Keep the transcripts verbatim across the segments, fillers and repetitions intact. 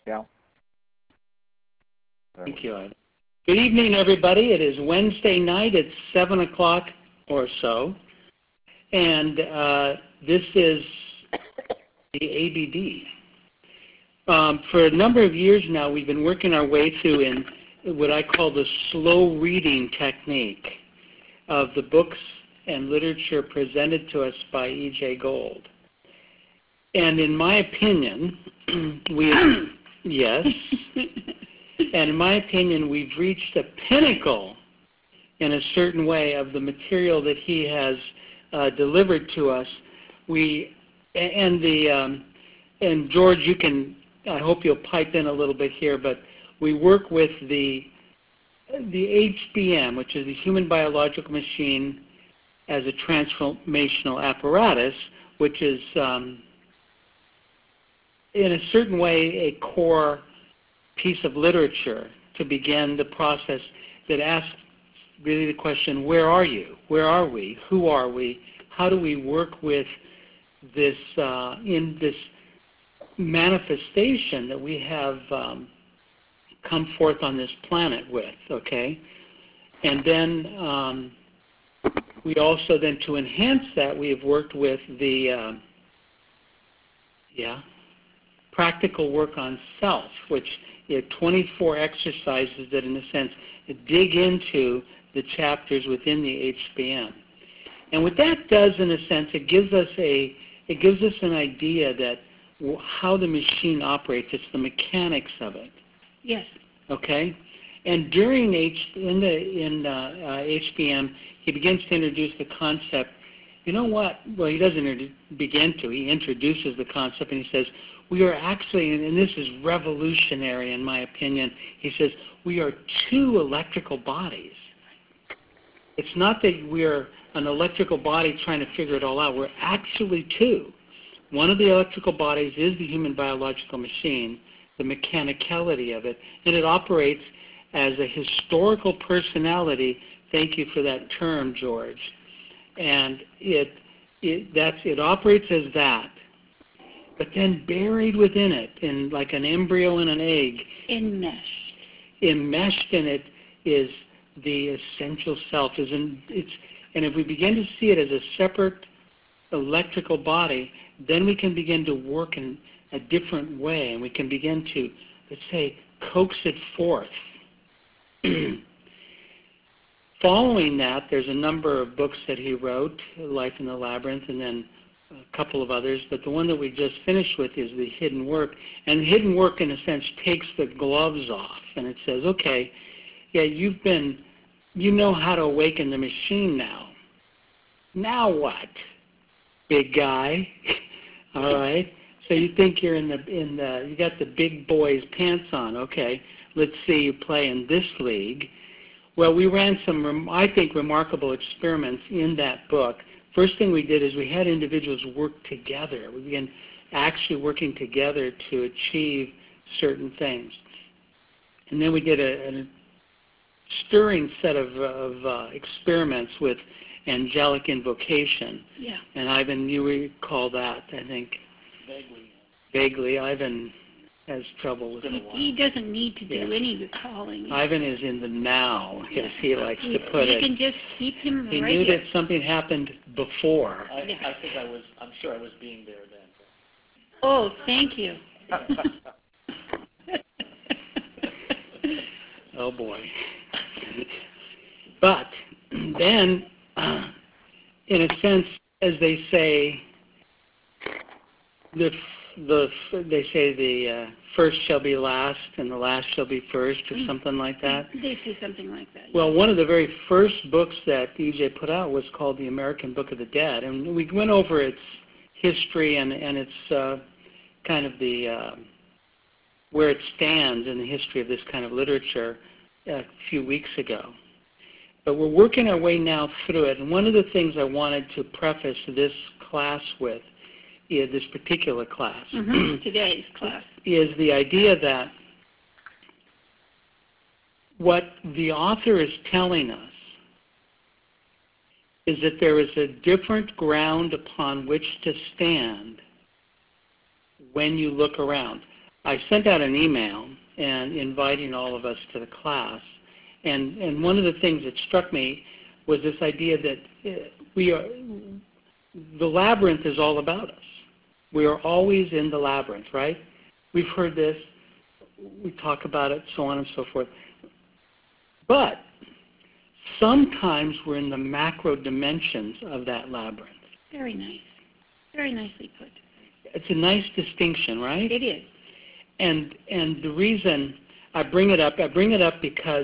Yeah. Thank you, Ida. Good evening, everybody. It is Wednesday night. It's seven o'clock or so. And uh, this is the A B D. Um, for a number of years now, we've been working our way through in what I call the slow reading technique of the books and literature presented to us by E J Gold. And in my opinion, we yes, and in my opinion, we've reached a pinnacle in a certain way of the material that he has uh, delivered to us. We and the um, and George, you can. I hope you'll pipe in a little bit here, but we work with the the H B M, which is the Human Biological Machine as a Transformational Apparatus, which is um, in a certain way a core piece of literature to begin the process that asks really the question, where are you? Where are we? Who are we? How do we work with this uh, in this manifestation that we have um, come forth on this planet with, okay? And then um, we also then, to enhance that, we have worked with the, uh, yeah, practical work on self, which is twenty-four exercises that, in a sense, dig into the chapters within the H B M. And what that does, in a sense, it gives us a, it gives us an idea that how the machine operates. It's the mechanics of it. Yes. Okay? And during H, in the in uh, uh, H B M, he begins to introduce the concept. You know what? Well, he doesn't begin to. He introduces the concept, and he says, we are actually, and this is revolutionary in my opinion, he says, we are two electrical bodies. It's not that we're an electrical body trying to figure it all out. We're actually two. One of the electrical bodies is the human biological machine, the mechanicality of it, and it operates as a historical personality. Thank you for that term, George. And it it that's it operates as that, but then buried within it, in like an embryo in an egg, enmeshed, enmeshed in it is the essential self. Is in it's and if we begin to see it as a separate electrical body, then we can begin to work in a different way, and we can begin to, let's say, coax it forth. Following that, there's a number of books that he wrote, Life in the Labyrinth, and then a couple of others, but the one that we just finished with is The Hidden Work. And The Hidden Work, in a sense, takes the gloves off, and it says, okay, yeah, you've been, you know how to awaken the machine now. Now what, big guy? All right. So you think you're in the in the you got the big boy's pants on. Okay. Let's see you play in this league. Well, we ran some, I think, remarkable experiments in that book. First thing we did is we had individuals work together. We began actually working together to achieve certain things. And then we did a, a stirring set of, of uh, experiments with angelic invocation. Yeah. And Ivan, you recall that, I think. Vaguely. Vaguely. Ivan has trouble with it. He, he doesn't need to do Yes. any recalling. Ivan is in the now, Yeah. as he likes you, to put you it. You can just keep him He right knew here. that something happened before. I, Yeah. I think I was, I'm sure I was being there then. Oh, thank you. Oh, boy. But then, uh, in a sense, as they say, the the they say the uh, first shall be last and the last shall be first, or something like that. They say something like that. Well, one of the very first books that E J put out was called The American Book of the Dead, and we went over its history and and its uh, kind of the uh, where it stands in the history of this kind of literature a few weeks ago. But we're working our way now through it, and one of the things I wanted to preface this class with, is this particular class, Mm-hmm. Today's class, is the idea that what the author is telling us is that there is a different ground upon which to stand when you look around. I sent out an email and inviting all of us to the class. And, and one of the things that struck me was this idea that uh, we are, the labyrinth is all about us. We are always in the labyrinth, right? We've heard this, we talk about it, so on and so forth. But sometimes we're in the macro dimensions of that labyrinth. Very nice. Very nicely put. It's a nice distinction, right? It is. And and the reason I bring it up, I bring it up because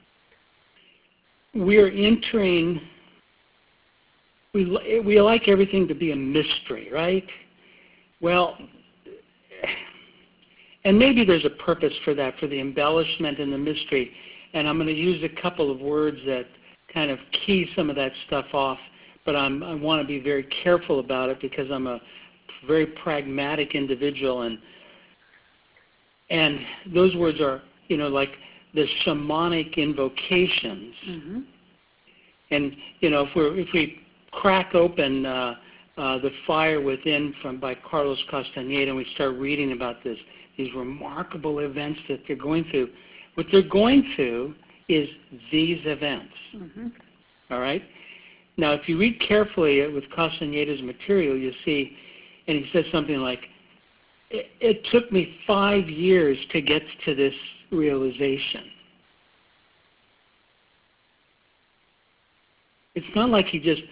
we're entering, we, we like everything to be a mystery, right? Well, and maybe there's a purpose for that, for the embellishment and the mystery. And I'm going to use a couple of words that kind of key some of that stuff off, but I'm, I want to be very careful about it because I'm a very pragmatic individual, and and those words are, you know, like the shamanic invocations. Mm-hmm. And you know, if we if we crack open uh, uh, the Fire Within from by Carlos Castaneda, and we start reading about this, these remarkable events that they're going through, what they're going through is these events. Mm-hmm. All right. Now, if you read carefully with Castaneda's material, you'll see, and he says something like, it, it took me five years to get to this realization. It's not like he just,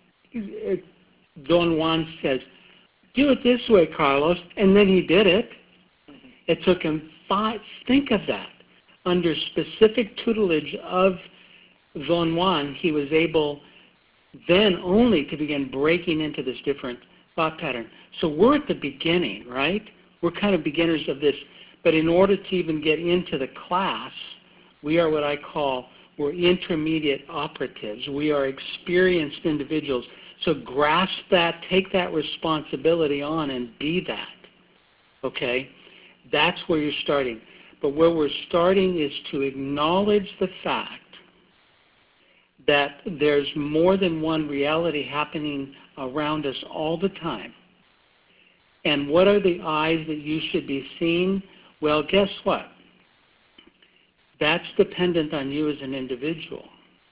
Don Juan says, do it this way, Carlos, and then he did it. It took him five, think of that. Under specific tutelage of Don Juan, he was able then only to begin breaking into this different thought pattern. So we're at the beginning, right? We're kind of beginners of this. But in order to even get into the class, we are what I call, we're intermediate operatives. We are experienced individuals. So grasp that, take that responsibility on and be that. Okay? That's where you're starting. But where we're starting is to acknowledge the fact that there's more than one reality happening around us all the time. And what are the eyes that you should be seeing? Well, guess what? That's dependent on you as an individual.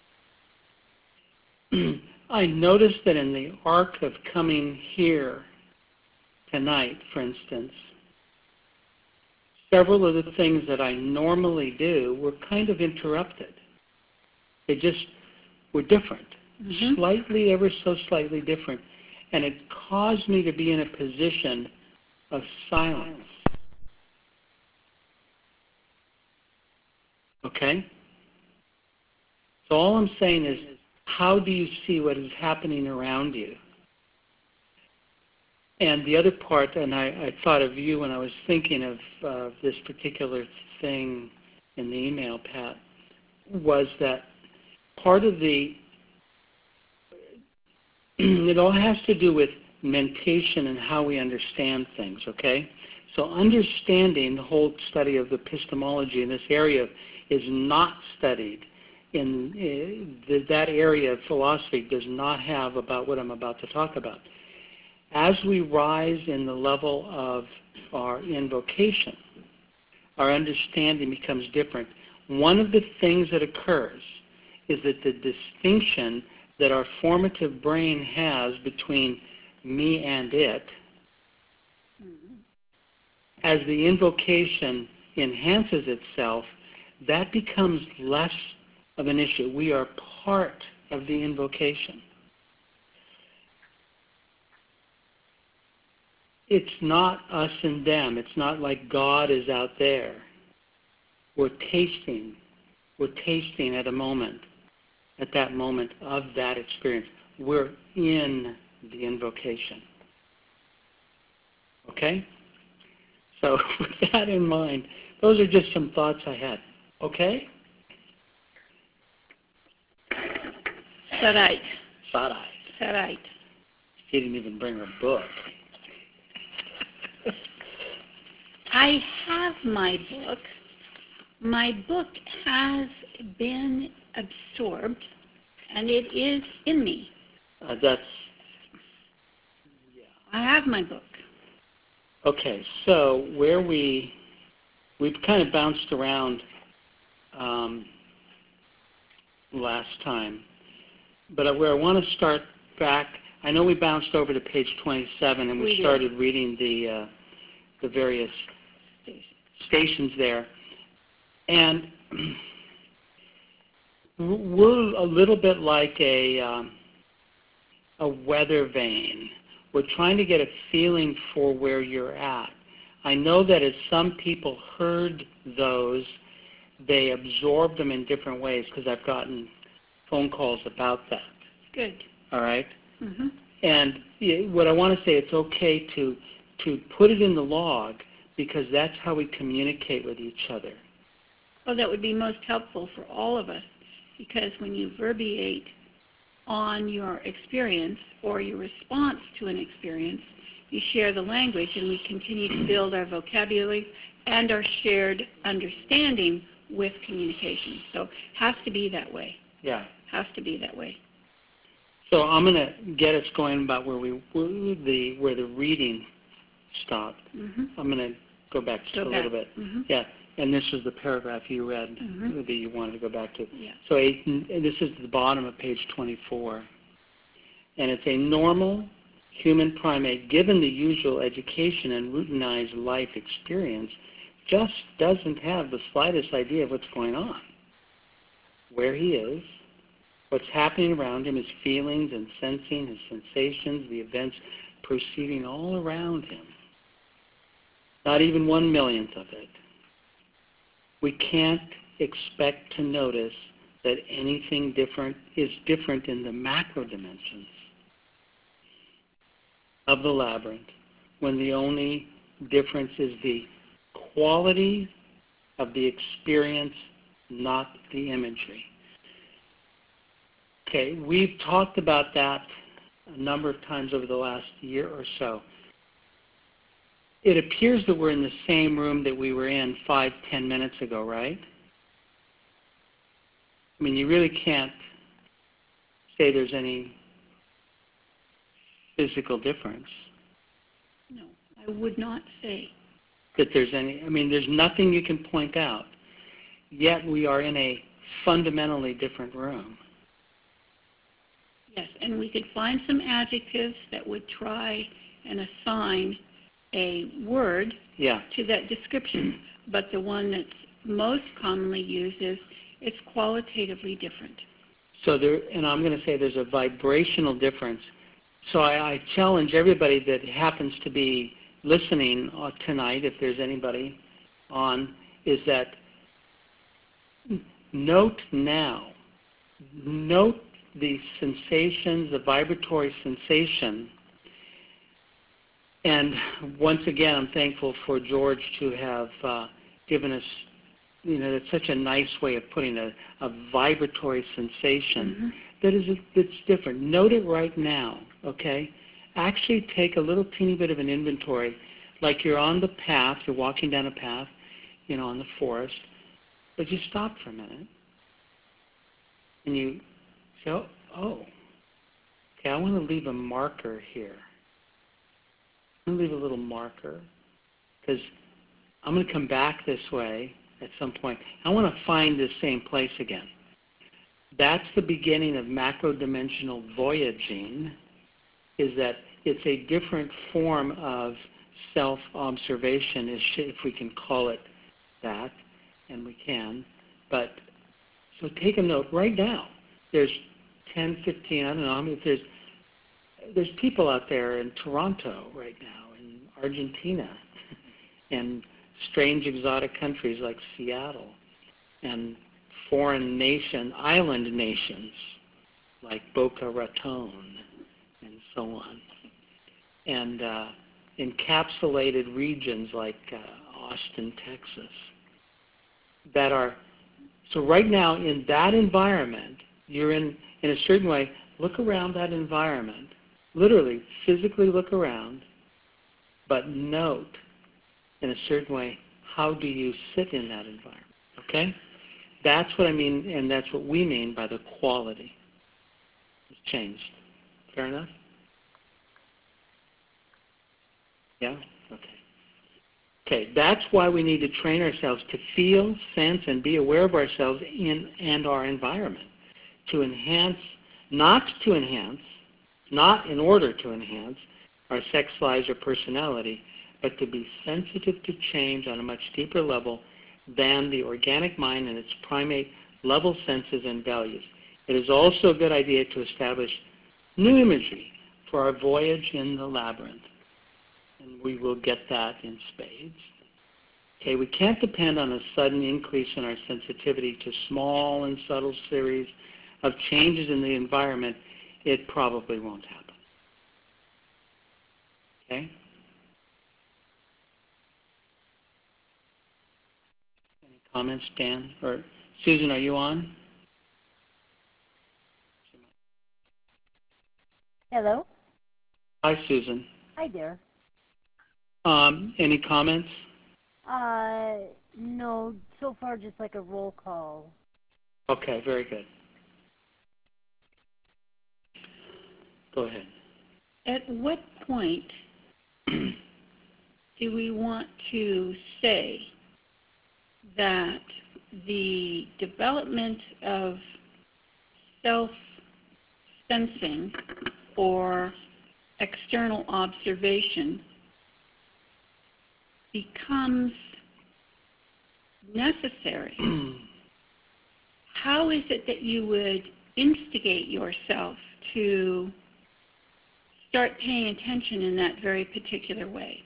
I noticed that in the arc of coming here tonight, for instance, several of the things that I normally do were kind of interrupted. They just were different, mm-hmm. slightly, ever so slightly different. And it caused me to be in a position of silence. Okay? So all I'm saying is, how do you see what is happening around you? And the other part, and I, I thought of you when I was thinking of uh, this particular thing in the email, Pat, was that part of the, it all has to do with mentation and how we understand things, okay? So understanding, the whole study of epistemology in this area is not studied in uh, the, that area of philosophy does not have about what I'm about to talk about. As we rise in the level of our invocation, our understanding becomes different. One of the things that occurs is that the distinction that our formative brain has between me and it, mm-hmm. as the invocation enhances itself, that becomes less of an issue. We are part of the invocation. It's not us and them. It's not like God is out there. We're tasting. We're tasting at a moment, at that moment of that experience. We're in the invocation. Okay? So with that in mind, those are just some thoughts I had. Okay? Sarai. Sarai. Sarai. She didn't even bring her book. I have my book. My book has been absorbed, and it is in me. Uh, that's, yeah. I have my book. Okay, so where we we've kind of bounced around um, last time, but where I want to start back, I know we bounced over to page twenty-seven and we, We did. started reading the uh, the various Station. stations there, and we're a little bit like a um, a weather vane. We're trying to get a feeling for where you're at. I know that as some people heard those, they absorbed them in different ways because I've gotten phone calls about that. Good. All right? Mm-hmm. And y- what I want to say, it's okay to to put it in the log because that's how we communicate with each other. Well, that would be most helpful for all of us, because when you verbiate on your experience or your response to an experience, you share the language, and we continue to build our vocabulary and our shared understanding with communication. So it has to be that way. Yeah. Has to be that way. So I'm going to get us going about where we where the where the reading stopped. Mm-hmm. I'm going to go back just Go a back. little bit. Mm-hmm. Yeah, and this is the paragraph you read Mhm. that you wanted to go back to. Yeah. So a, this is the bottom of page twenty-four, and it's a normal human primate, given the usual education and routinized life experience, just doesn't have the slightest idea of what's going on, where he is, what's happening around him, his feelings and sensing, his sensations, the events proceeding all around him. Not even one millionth of it. We can't expect to notice that anything different is different in the macro dimensions of the labyrinth, when the only difference is the quality of the experience, not the imagery. Okay, we've talked about that a number of times over the last year or so. It appears that we're in the same room that we were in five, ten minutes ago, right? I mean, you really can't say there's any physical difference. No, I would not say. That there's any, I mean, there's nothing you can point out. Yet we are in a fundamentally different room. Yes, and we could find some adjectives that would try and assign a word Yeah. to that description, but the one that's most commonly used is it's qualitatively different. So there, and I'm going to say there's a vibrational difference. So I, I challenge everybody that happens to be listening uh, tonight, if there's anybody on, is that note now, note the sensations, the vibratory sensation. And once again, I'm thankful for George to have uh, given us, you know, it's such a nice way of putting a, a vibratory sensation Mm-hmm. that is that's different. Note it right now, okay? Actually take a little teeny bit of an inventory, like you're on the path, you're walking down a path, you know, on the forest, but you stop for a minute, and you say, oh, oh okay, I want to leave a marker here. I'm going to leave a little marker, because I'm going to come back this way at some point. I want to find this same place again. That's the beginning of macro-dimensional voyaging, is that it's a different form of self-observation, if we can call it that, and we can. But, so take a note right now. There's ten, fifteen, I don't know, I mean, if there's, there's people out there in Toronto right now, in Argentina, and strange exotic countries like Seattle, and foreign nation, island nations like Boca Raton, and so on, and uh, encapsulated regions like uh, Austin, Texas, that are, so right now in that environment, you're in, in a certain way, look around that environment, literally, physically look around, but note in a certain way, how do you sit in that environment, okay? That's what I mean, and that's what we mean by the quality. It's changed. Fair enough? Yeah? Okay. Okay, that's why we need to train ourselves to feel, sense, and be aware of ourselves in and our environment, to enhance, not to enhance, not in order to enhance our sex lives or personality, but to be sensitive to change on a much deeper level than the organic mind and its primate level senses and values. It is also a good idea to establish new imagery for our voyage in the labyrinth. And we will get that in spades. Okay, we can't depend on a sudden increase in our sensitivity to small and subtle series of changes in the environment. It probably won't happen. Okay? Any comments, Dan? Or Susan, are you on? Hello. Hi, Susan. Hi there. Um, any comments? Uh, no, so far just like a roll call. Okay, very good. Go ahead. At what point do we want to say that the development of self-sensing or external observation becomes necessary? How is it that you would instigate yourself to start paying attention in that very particular way?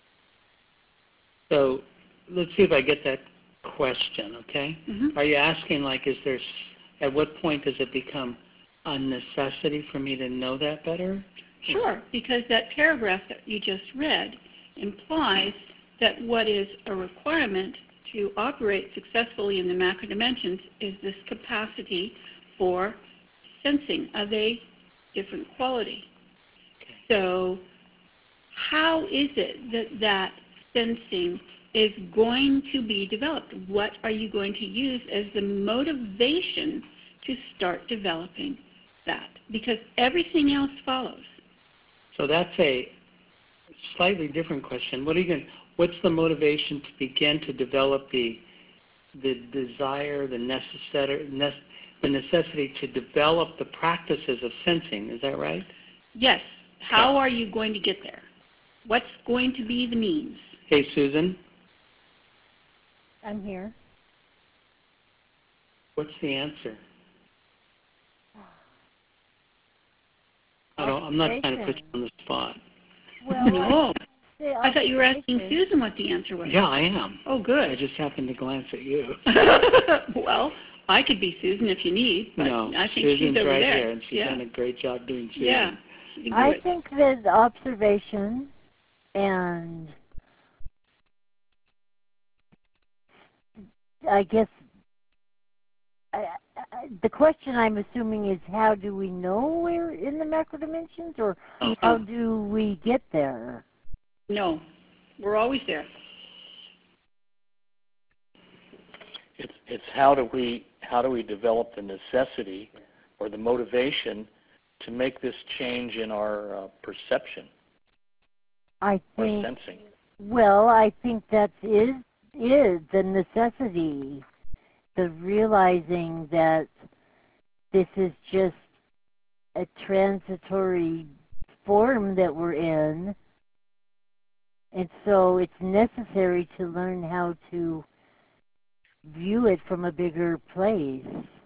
So let's see if I get that question, okay? Mm-hmm. Are you asking, like, is there, at what point does it become a necessity for me to know that better? Sure, because that paragraph that you just read implies that what is a requirement to operate successfully in the macro dimensions is this capacity for sensing of a different quality. Okay. So how is it that that sensing is going to be developed? What are you going to use as the motivation to start developing that? Because everything else follows. So that's a slightly different question. What are you going? What's the motivation to begin to develop the the desire, the necessary, the necessity to develop the practices of sensing? Is that right? Yes. How Okay. are you going to get there? What's going to be the means? Hey, Susan. I'm here. What's the answer? I don't, I'm not trying to put you on the spot. Well, No. say I thought you were asking observation. Susan what the answer was. Yeah, I am. Oh, I good. just happened to glance at you. Well, I could be Susan if you need, but No, I think Susan's she's over right there. here, and she's yeah. done a great job doing Susan. Yeah. You can do I it. think that observation and I guess I, I, the question I'm assuming is how do we know we're in the macro dimensions, or Oh. how do we get there? No, we're always there. It's, it's how do we how do we develop the necessity or the motivation to make this change in our uh, perception I or think. sensing? Well, I think that is is the necessity, the realizing that this is just a transitory form that we're in, and so it's necessary to learn how to view it from a bigger place.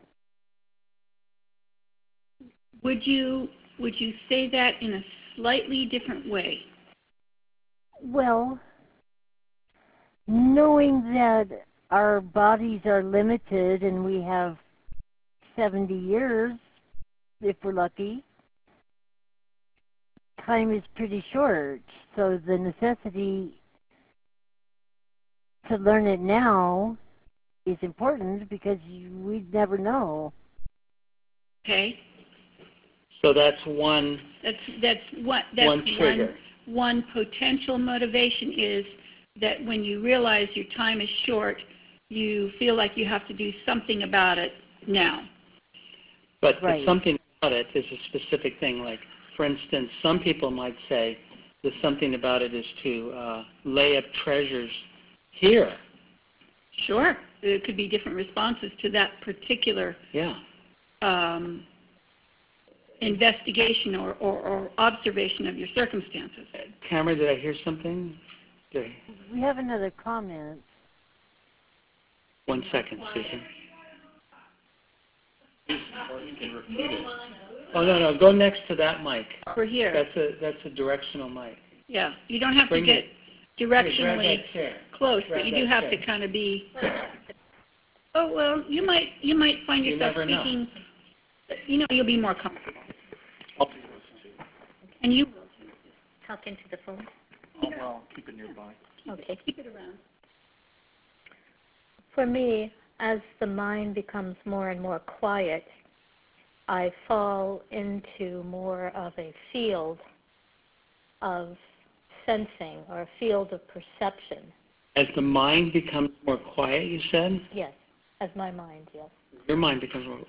Would you would you say that in a slightly different way? Well, knowing that our bodies are limited and we have seventy years, if we're lucky, time is pretty short. So the necessity to learn it now is important because you, we'd never know. Okay, So that's one that's that's what that's one trigger. one one potential motivation is that when you realize your time is short, you feel like you have to do something about it now. But Right. the something about it is a specific thing. Like, for instance, some people might say, the something about it is to uh, lay up treasures here. Sure. There could be different responses to that particular Yeah. um, investigation or, or, or observation of your circumstances. Tamara, did I hear something? Did I- We have another comment. One second, Susan. Or you can repeat it. Oh, no, no, go next to that mic. We're here. That's a that's a directional mic. Yeah. You don't have Bring to get it. Hey, grab directionally that chair. close, grab but you do that have chair. to kind of be. Oh well, you might you might find You yourself never know. speaking. You know, you'll be more comfortable, I'll do this too. and you will. Talk into the phone. Oh, well, keep it nearby. Okay. Keep it around. For me, as the mind becomes more and more quiet, I fall into more of a field of sensing or a field of perception. As the mind becomes more quiet, you said? Yes, as my mind, yes. Your mind becomes more...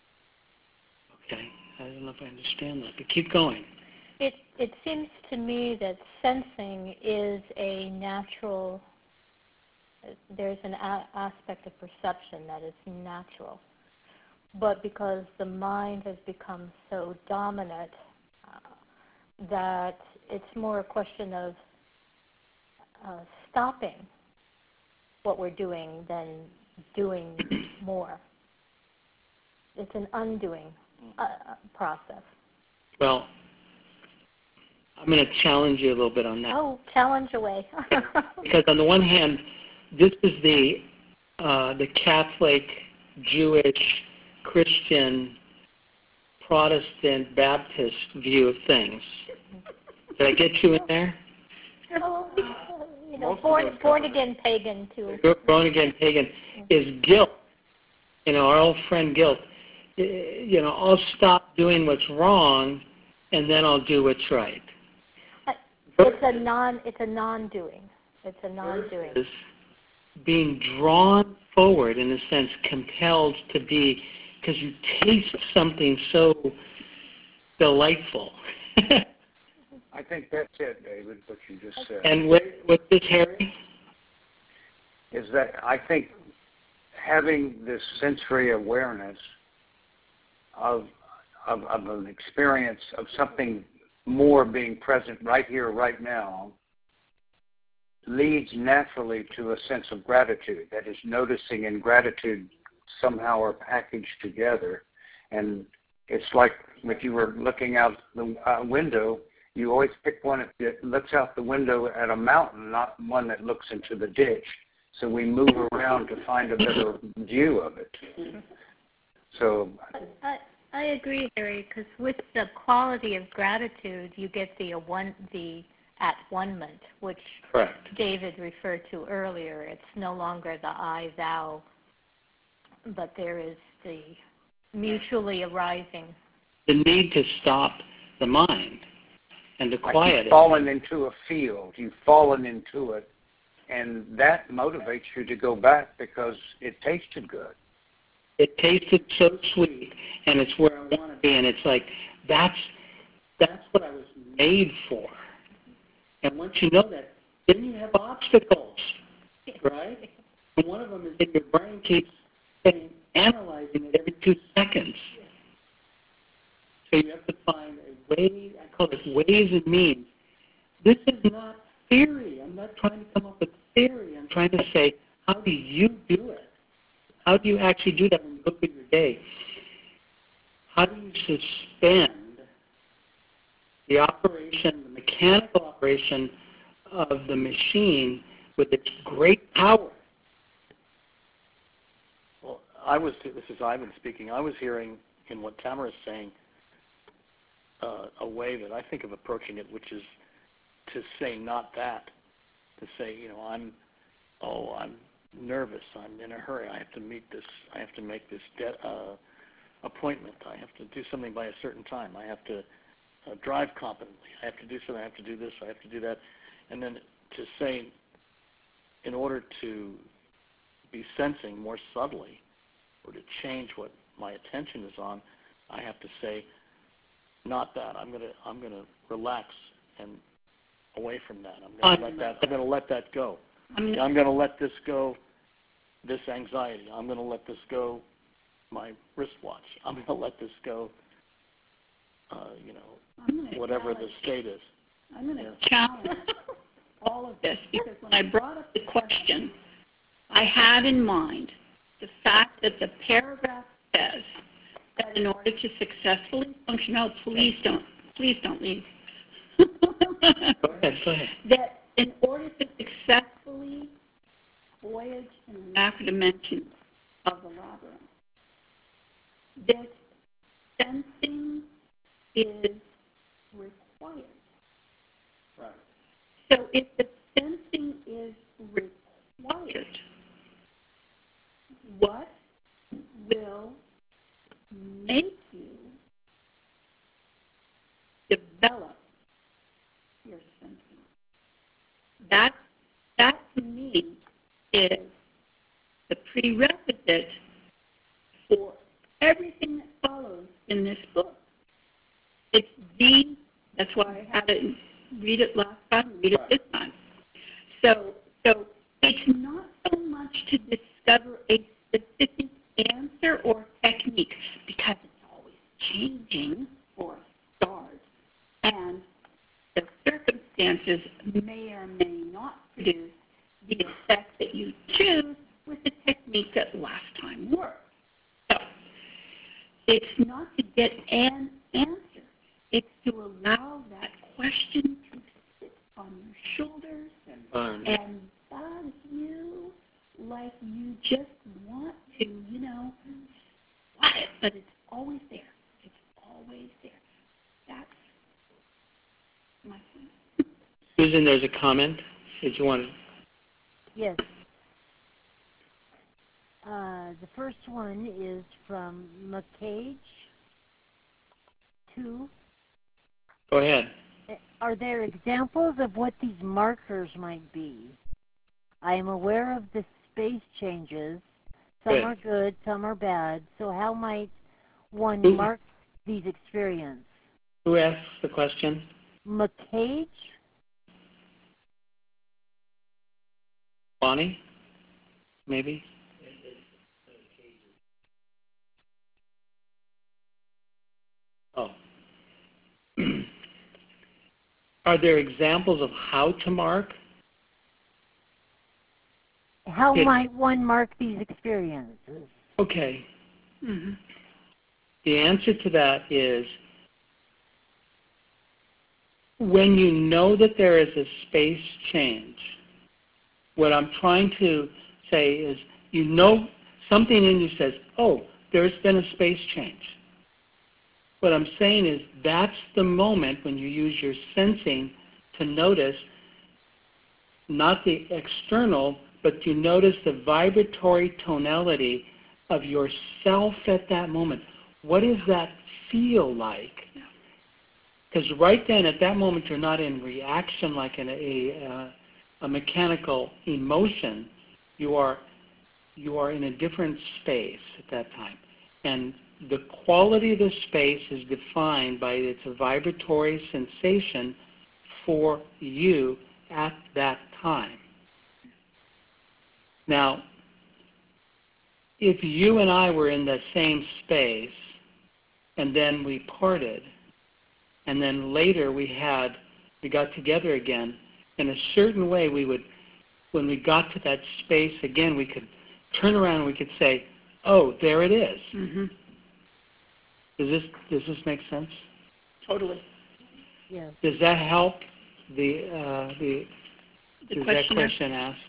Okay, I don't know if I understand that, but keep going. It it seems to me that sensing is a natural, there's an a- aspect of perception that is natural. But because the mind has become so dominant uh, that it's more a question of uh, stopping what we're doing than doing more. It's an undoing uh, process. Well, I'm going to challenge you a little bit on that. Oh, challenge away. Because on the one hand, this is the uh, the Catholic, Jewish, Christian, Protestant, Baptist view of things. Did I get you in there? Oh, you know, Most of born, those born cover again pagan too. Born again pagan is guilt. You know, our old friend guilt. Y- You know, I'll stop doing what's wrong, and then I'll do what's right. It's a non. It's a non-doing. It's a non-doing. Is being drawn forward, in a sense, compelled to be, because you taste something so delightful. I think that's it, David, what you just said. And what, what's this, Harry? Is that I think having this sensory awareness of, of, of an experience of something more being present right here, right now, leads naturally to a sense of gratitude. That is, noticing and gratitude somehow are packaged together. And it's like if you were looking out the uh, window, you always pick one that looks out the window at a mountain, not one that looks into the ditch. So we move around to find a better view of it. So I, I agree, Harry, because with the quality of gratitude, you get the one the at one-ment, which Correct. David referred to earlier. It's no longer the I, thou, but there is the mutually arising. The need to stop the mind and to like quiet you've it. fallen into a field, you've fallen into it, and that motivates you to go back because it tasted good. It tasted so sweet, and it's where I want to be. And it's like, that's that's what I was made for. And once you know that, then you have obstacles, right? And one of them is that your brain keeps saying, analyzing it every two seconds. So you have to find a way, I call it ways and means. This is not theory. I'm not trying to come up with theory. I'm trying to say, how do you do it? How do you actually do that when you look at your day? How do you suspend the operation, the mechanical operation of the machine with its great power? Well, I was, this is Ivan speaking, I was hearing in what Tamara is saying uh, a way that I think of approaching it, which is to say not that, to say, you know, I'm, oh, I'm nervous, I'm in a hurry, I have to meet this, I have to make this de- uh, appointment, I have to do something by a certain time, I have to uh, drive competently, I have to do something, I have to do this, I have to do that, and then to say, in order to be sensing more subtly, or to change what my attention is on, I have to say, not that. I'm gonna I'm gonna relax and away from that. I'm going to let that. I'm going to let that go. I'm going to let this go. This anxiety. I'm going to let this go. My wristwatch. I'm going to let this go. Uh, you know, whatever the state is. I'm going to yeah. challenge all of this because when I brought up the question, I had in mind the fact that the paragraph says that in order to successfully function, no, please don't, please don't leave. Go ahead, go ahead. That in order to successfully voyage in the macro dimensions of the labyrinth, this sensing is required. Right. So if the sensing is required, what will make you develop your sensing? That, that to me is the prerequisite for everything that follows in this book. It's the, that's why I had it, read it last time, read it this time. So, so it's not so much to discover a specific answer or technique, because it's always changing for a start, and the circumstances may or may not produce the effect that you choose with the technique that last time worked. So it's not to get an answer. It's to allow that question to sit on your shoulders and, Um, and bug you like you just want to, you know, swat it, but it's always there. It's always there. That's my point. Susan, there's a comment. Did you want to? Yes. Uh, the first one is from McCage two. Go ahead. Are there examples of what these markers might be? I am aware of the space changes. Some Good. are good, some are bad. So how might one Who- mark these experiences? Who asked the question? McCage? Bonnie? Maybe? Oh. Are there examples of how to mark? How It- might one mark these experiences? Okay. Mm-hmm. The answer to that is when you know that there is a space change, what I'm trying to say is you know something in you says, oh, there's been a space change. What I'm saying is that's the moment when you use your sensing to notice not the external, but you notice the vibratory tonality of yourself at that moment. What does that feel like? Because right then, at that moment, you're not in reaction like in a, a, uh, a mechanical emotion. You are, you are in a different space at that time. And the quality of the space is defined by its vibratory sensation for you at that time. Now, if you and I were in the same space and then we parted, and then later we had, we got together again, in a certain way we would, when we got to that space again, we could turn around and we could say, oh, there it is. Mm-hmm. Does this, does this make sense? Totally. Yes. Does that help the, uh, the, The does that questioner? question asked?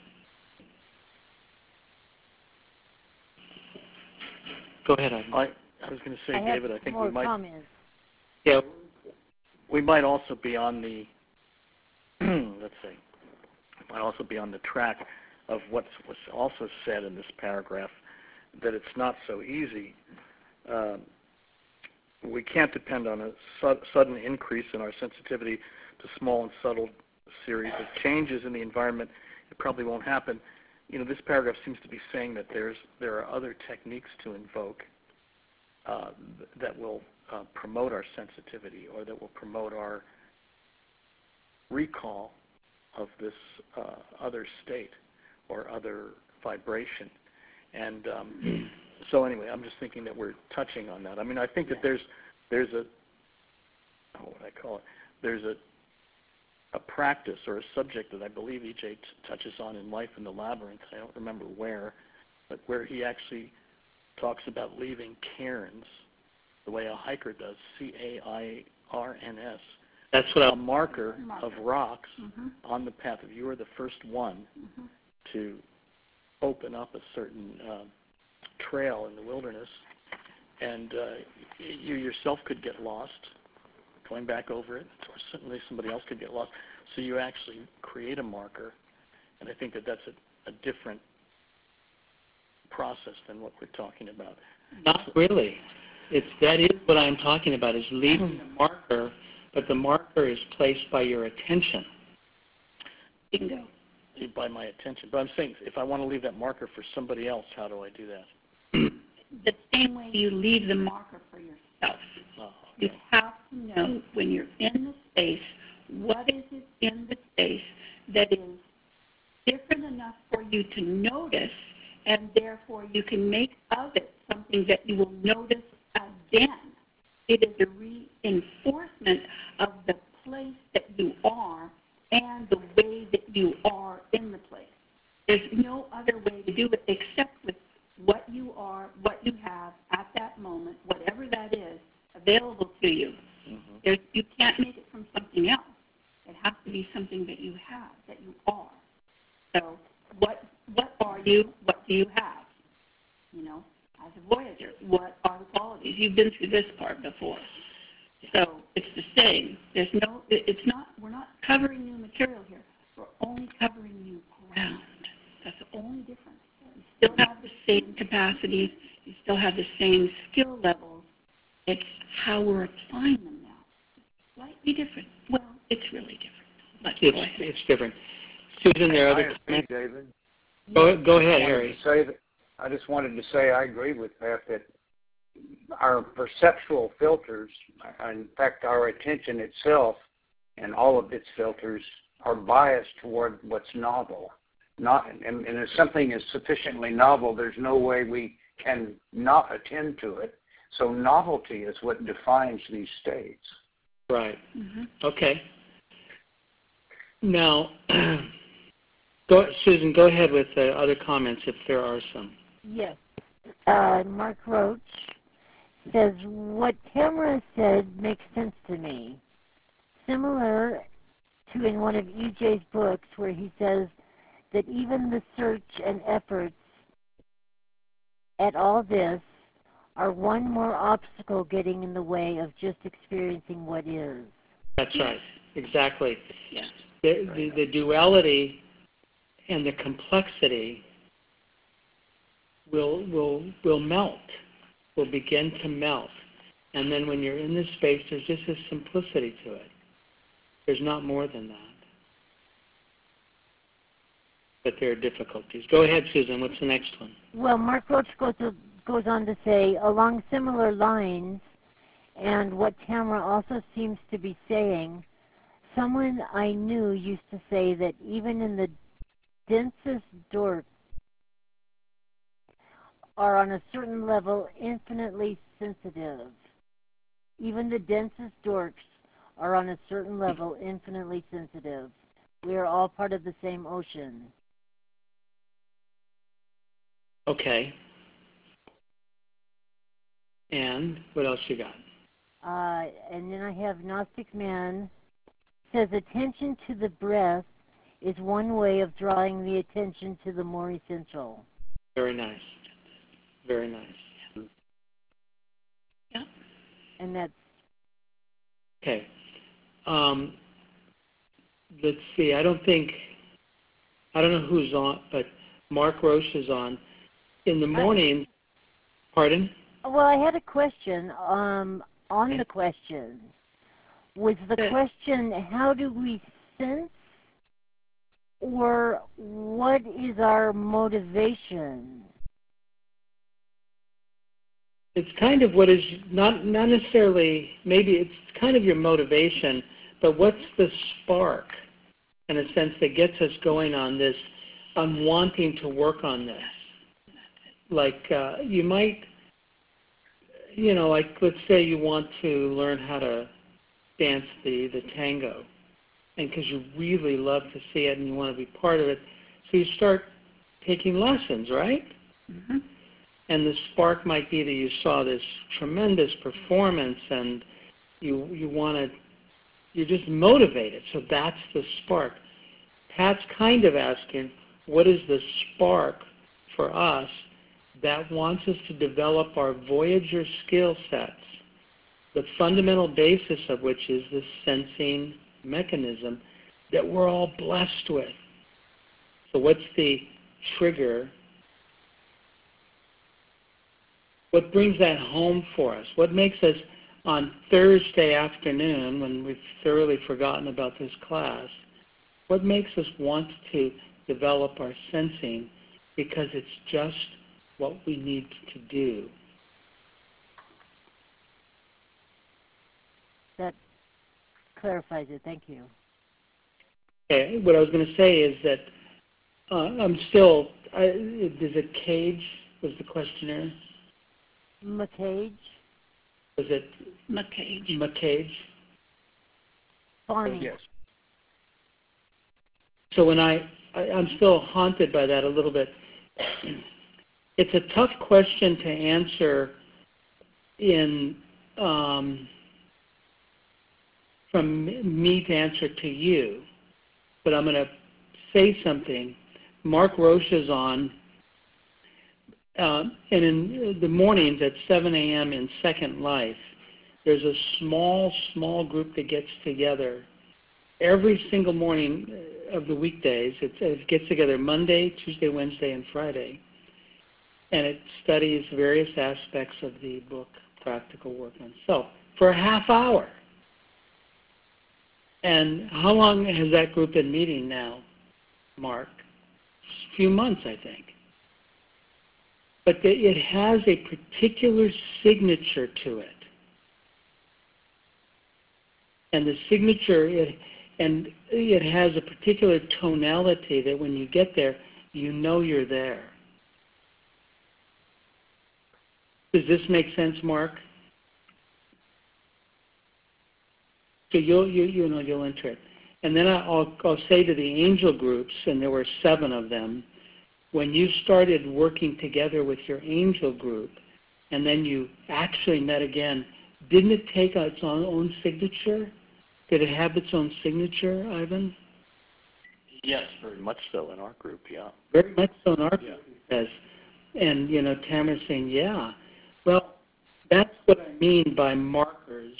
Go ahead, Ivan. I, I was going to say, I have David, I think more we might comments. Yeah. we might also be on the let's see, might also be on the track of what's was also said in this paragraph, that it's not so easy. Um, we can't depend on a su- sudden increase in our sensitivity to small and subtle series of changes in the environment. It probably won't happen. You know, this paragraph seems to be saying that there's there are other techniques to invoke uh, that will uh, promote our sensitivity, or that will promote our recall of this uh, other state or other vibration. And um, so anyway, I'm just thinking that we're touching on that. I mean, I think that there's there's a, what would I call it? There's a a practice or a subject that I believe E J t- touches on in Life in the Labyrinth. I don't remember where, but where he actually talks about leaving cairns the way a hiker does, C A I R N S. That's what a I marker, Marker. of rocks Mm-hmm. on the path. If you are the first one Mm-hmm. to open up a certain uh, trail in the wilderness, and uh, you yourself could get lost going back over it, or certainly somebody else could get lost. So you actually create a marker, and I think that that's a, a different process than what we're talking about. Not really. It's that is what I'm talking about, is leaving the marker, but the marker is placed by your attention. Bingo. By my attention. But I'm saying, if I want to leave that marker for somebody else, how do I do that? The same way you leave the marker for yourself. Oh, You okay. have to know when you're in the space, what is it in the space that is different enough for you to notice, and therefore you can make of it something that you will notice again. It is a reinforcement of the place that you are and the way that you are in the place. There's no other way to do it except with what you are, what you have at that moment, whatever that is, available to you. Mm-hmm. There's, you can't make it from something else. It has to be something that you have, that you are. So what what are you? What do you have? You know, as a Voyager, what are the qualities? You've been through this part before. So it's the same. There's no, it, it's not, we're not covering new material here. We're only covering new ground. That's the only difference. You still have the same capacities. You still have the same skill levels. It's how we're applying them now. Slightly different. Well, it's really different. Let's It's, go ahead. it's different. Susan, there are I other agree, comments? David. Go, go ahead, I wanted Harry. to say that, I just wanted to say I agree with Pat that our perceptual filters, in fact, our attention itself and all of its filters are biased toward what's novel. Not, and, and if something is sufficiently novel, there's no way we can not attend to it. So novelty is what defines these states. Right. Mm-hmm. Okay. Now, go, Susan, go ahead with uh, other comments if there are some. Yes. Uh, Mark Roach says, what Tamara said makes sense to me. Similar to in one of E J's books where he says that even the search and efforts at all this are one more obstacle getting in the way of just experiencing what is. That's Yes. right. Exactly. Yes. The, the, the duality and the complexity will will will melt, will begin to melt. And then when you're in this space, there's just a simplicity to it. There's not more than that. But there are difficulties. Go ahead, Susan. What's the next one? Well, Mark Roach goes, to, goes on to say, along similar lines, and what Tamara also seems to be saying, someone I knew used to say that even in the densest dorks are on a certain level infinitely sensitive. Even the densest dorks are on a certain level infinitely sensitive. We are all part of the same ocean. Okay. And what else you got? Uh, and then I have Gnostic Man says attention to the breath is one way of drawing the attention to the more essential. Very nice. Very nice. Yeah. And that's Okay. Um, let's see. I don't think, I don't know who's on, but Mark Roche is on. In the morning, pardon? well, I had a question um, on the question. Was the Good. question, how do we sense, or what is our motivation? It's kind of what is not not necessarily, maybe it's kind of your motivation, but what's the spark, in a sense, that gets us going on this, on wanting to work on this? Like, uh, you might, you know, like, let's say you want to learn how to dance the, the tango, and because you really love to see it and you want to be part of it, so you start taking lessons, right? Mm-hmm. And the spark might be that you saw this tremendous performance and you you want to, you're just motivated. So that's the spark. Pat's kind of asking, what is the spark for us that wants us to develop our Voyager skill sets, the fundamental basis of which is this sensing mechanism that we're all blessed with. So what's the trigger? What brings that home for us? What makes us, on Thursday afternoon, when we've thoroughly forgotten about this class, what makes us want to develop our sensing? Because it's just what we need to do. That clarifies it. Thank you. Okay, what I was going to say is that uh, I'm still, I, is it Cage was the questionnaire? McCage? Was it McCage. McCage? Bonnie. Yes. So when I, I, I'm still haunted by that a little bit. It's a tough question to answer in, um, from me to answer to you, but I'm going to say something. Mark Roche is on, uh, and in the mornings at seven a.m. in Second Life, there's a small, small group that gets together every single morning of the weekdays. It, it gets together Monday, Tuesday, Wednesday, and Friday, and it studies various aspects of the book, Practical Work on Self, for a half hour. And how long has that group been meeting now, Mark? A few months, I think. But it has a particular signature to it. And the signature, it, and it has a particular tonality that when you get there, you know you're there. Does this make sense, Mark? So you'll, you, you know, you'll enter it. And then I'll, I'll say to the angel groups, and there were seven of them, when you started working together with your angel group, and then you actually met again, didn't it take its own, own signature? Did it have its own signature, Ivan? Yes, very much so in our group, yeah. Very much so in our Yeah. group, yes. And, you know, Tamara's saying, yeah. Well, that's what I mean by markers,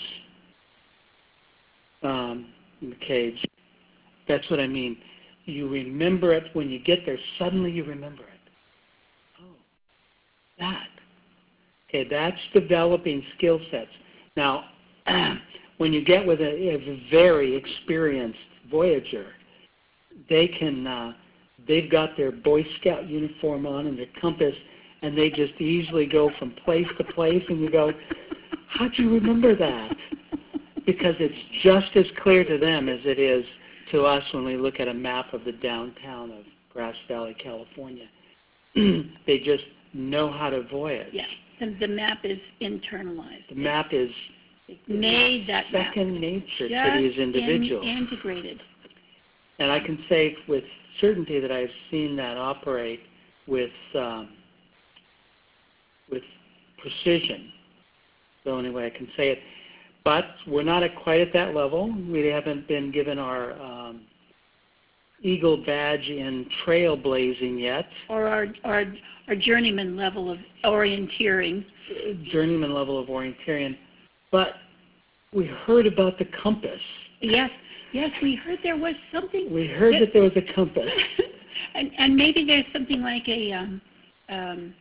um, in the cage. That's what I mean. You remember it when you get there. Suddenly you remember it. Oh, that. Okay, that's developing skill sets. Now, when you get with a, a very experienced Voyager, they can, uh, they've got their Boy Scout uniform on and their compass, and they just easily go from place to place, and you go, how'd you remember that? Because it's just as clear to them as it is to us when we look at a map of the downtown of Grass Valley, California. They just know how to voyage. Yeah, the, the map is internalized. The map is made that second map. nature Just to these individuals. In, integrated. And I can say with certainty that I've seen that operate with um, with precision. The only way I can say it. But we're not at quite at that level. We haven't been given our um, Eagle badge in trailblazing yet. Or our, our, our journeyman level of orienteering. Journeyman level of orienteering. But we heard about the compass. Yes, yes, we heard there was something. We heard that, that there was a compass. and, and maybe there's something like a... Um, um,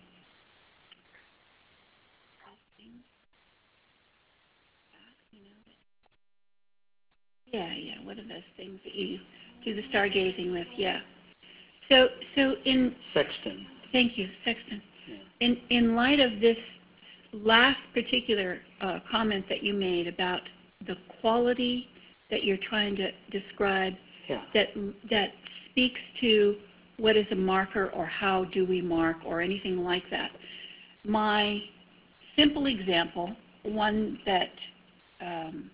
Yeah, yeah. What are those things that you do the stargazing with? Yeah. So, so in Sextant. Thank you, Sextant. Yeah. In in light of this last particular uh, comment that you made about the quality that you're trying to describe Yeah. that that speaks to what is a marker or how do we mark or anything like that. My simple example, one that um,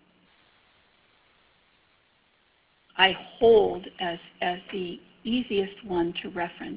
I hold as, as the easiest one to reference,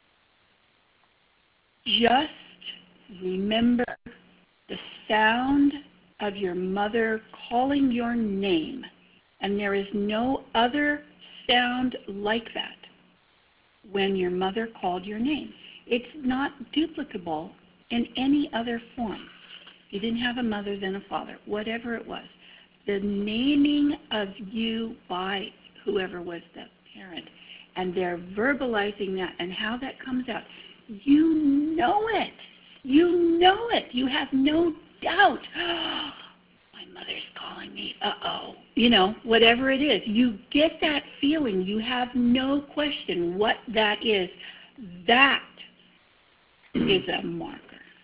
just remember the sound of your mother calling your name, and there is no other sound like that when your mother called your name. It's not duplicable in any other form. You didn't have a mother, then a father, whatever it was. The naming of you by whoever was the parent, and they're verbalizing that and how that comes out. You know it. You know it. You have no doubt. My mother's calling me. Uh-oh. You know, whatever it is. You get that feeling. You have no question what that is. That is a marker.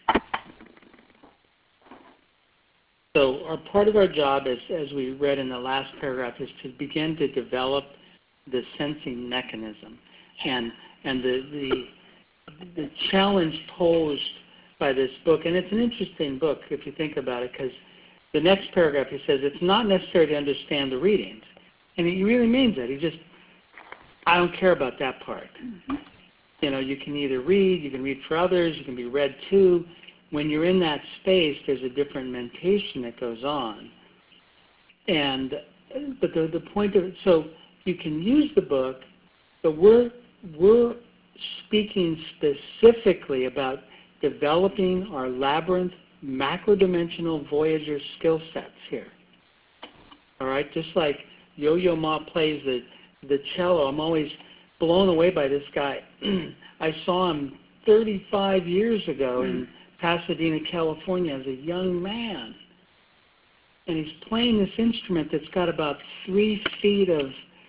So our part of our job, is, as we read in the last paragraph, is to begin to develop the sensing mechanism. And, and the, the, the challenge posed by this book, and it's an interesting book if you think about it, because the next paragraph he says it's not necessary to understand the readings. And he really means that. He just, I don't care about that part. Mm-hmm. You know, you can either read, you can read for others, you can be read to. When you're in that space, there's a different mentation that goes on. And, but the, the point of it, so you can use the book, but we're, we're speaking specifically about developing our labyrinth macro-dimensional Voyager skill sets here. All right, just like Yo-Yo Ma plays the, the cello, I'm always blown away by this guy. I saw him thirty-five years ago mm. in Pasadena, California, as a young man. And he's playing this instrument that's got about three feet of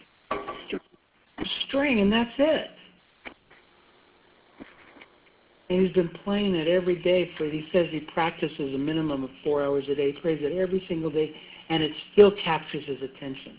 string, and that's it. And he's been playing it every day. For he says he practices a minimum of four hours a day, plays it every single day, and it still captures his attention.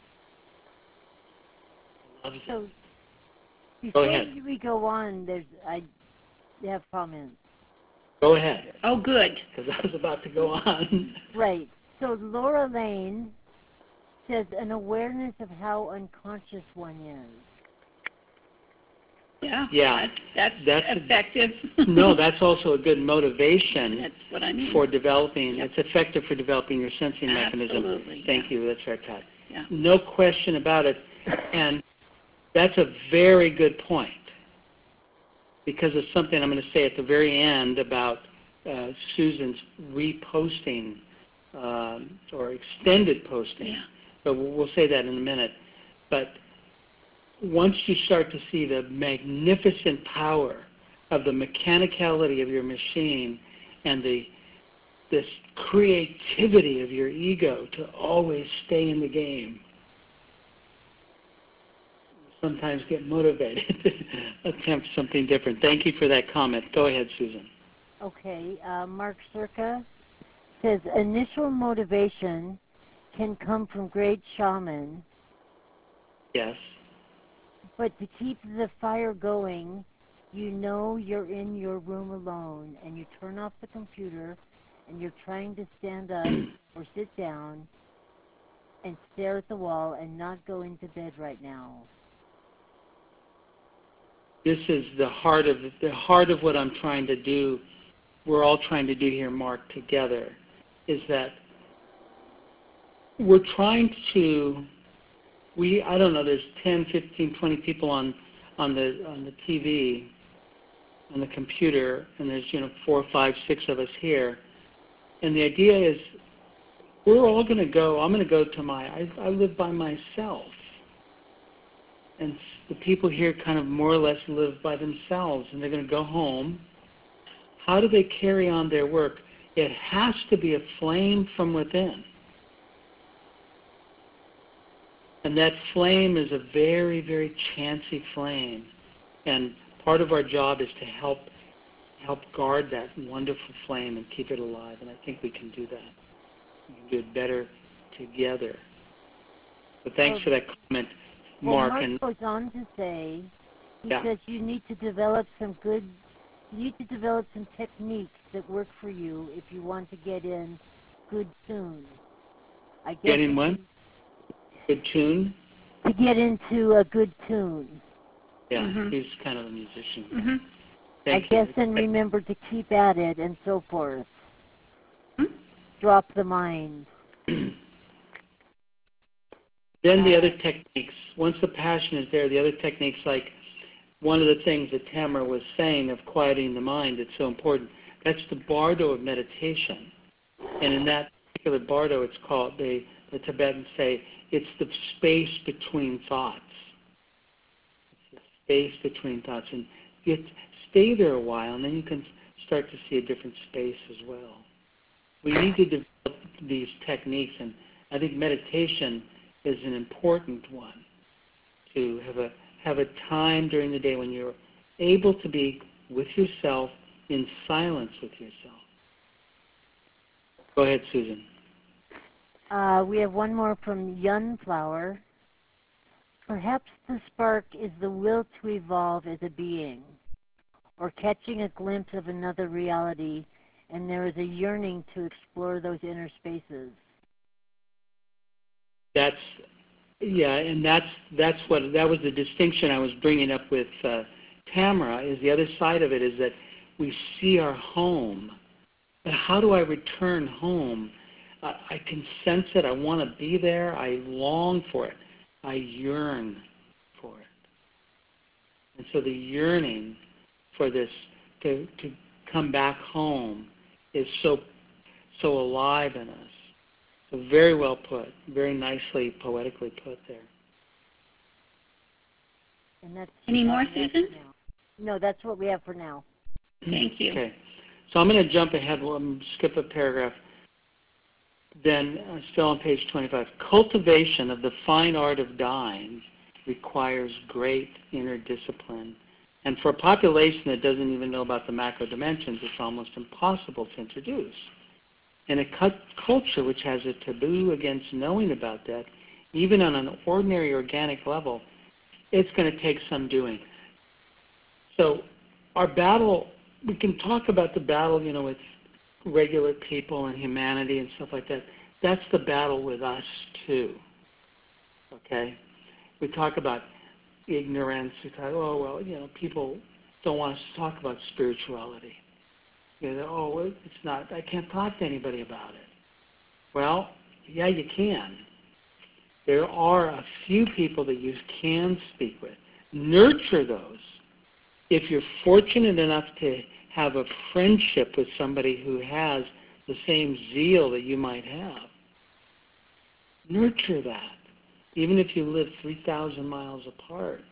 Loves it. So Go before ahead. we go on, there's I have comments. Go ahead. Oh, good. Because I was about to go on. Right. So Laura Lane says an awareness of how unconscious one is. Yeah. Yeah. That's, that's, that's effective. A, no, that's also a good motivation. That's what I mean. For developing. Yep. It's effective for developing your sensing Absolutely, mechanism. Thank yeah. you. That's right, Todd. Yeah. No question about it. And that's a very good point, because of something I'm going to say at the very end about uh, Susan's reposting um, or extended posting. Yeah. But we'll, we'll say that in a minute. But once you start to see the magnificent power of the mechanicality of your machine and the this creativity of your ego to always stay in the game, sometimes get motivated to attempt something different. Thank you for that comment. Go ahead, Susan. Okay. Uh, Mark Circa says initial motivation can come from great shaman. Yes. But to keep the fire going, you know you're in your room alone and you turn off the computer and you're trying to stand up or sit down and stare at the wall and not go into bed right now. This is the heart of the heart of what I'm trying to do. We're all trying to do here, Mark, together, is that we're trying to. We I don't know. There's ten, fifteen, twenty people on on the on the T V, on the computer, and there's you know four, five, six of us here, and the idea is we're all going to go. I'm going to go to my. I, I live by myself. And the people here kind of more or less live by themselves, and they're going to go home. How do they carry on their work? It has to be a flame from within. And that flame is a very, very chancy flame. And part of our job is to help help guard that wonderful flame and keep it alive. And I think we can do that. We can do it better together. So thanks Well, for that comment, well, Mark. Mark And goes on to say, he Yeah. says you need to develop some good, you need to develop some techniques that work for you if you want to get in good soon. I guess get in it one means good tune. to get into a good tune. Yeah, Mhm. he's kind of a musician. Mhm. I Thank guess, you. and remember to keep at it and so forth. Hmm? Drop the mind. Then the other techniques, once the passion is there, the other techniques, like one of the things that Tamara was saying of quieting the mind, it's so important. That's the bardo of meditation. And in that particular bardo, it's called, they, the Tibetans say, it's the space between thoughts. It's the space between thoughts. And you have to stay there a while, and then you can start to see a different space as well. We need to develop these techniques, and I think meditation is an important one, to have a have a time during the day when you're able to be with yourself in silence with yourself. Go ahead, Susan. Uh, we have one more from Yunflower. Perhaps the spark is the will to evolve as a being, or catching a glimpse of another reality, and there is a yearning to explore those inner spaces. That's yeah, and that's that's what that was the distinction I was bringing up with uh, Tamara. Is the other side of it is that we see our home, but how do I return home? I, I can sense it. I want to be there. I long for it. I yearn for it. And so the yearning for this to to come back home is so so alive in us. So very well put, very nicely, poetically put there. And that's Any more, that's Susan? now. No, that's what we have for now. Thank you. Okay. So I'm going to jump ahead, um, skip a paragraph. Then, uh, still on page twenty-five, cultivation of the fine art of dying requires great inner discipline. And for a population that doesn't even know about the macro dimensions, it's almost impossible to introduce. In a cu- culture which has a taboo against knowing about that, even on an ordinary organic level, it's going to take some doing. So our battle, we can talk about the battle, you know, with regular people and humanity and stuff like that. That's the battle with us too. Okay? We talk about ignorance. We talk, oh, well, you know, people don't want us to talk about spirituality. You know, oh, well, it's not, I can't talk to anybody about it. Well, yeah, you can. There are a few people that you can speak with. Nurture those. If you're fortunate enough to have a friendship with somebody who has the same zeal that you might have, nurture that, even if you live three thousand miles apart.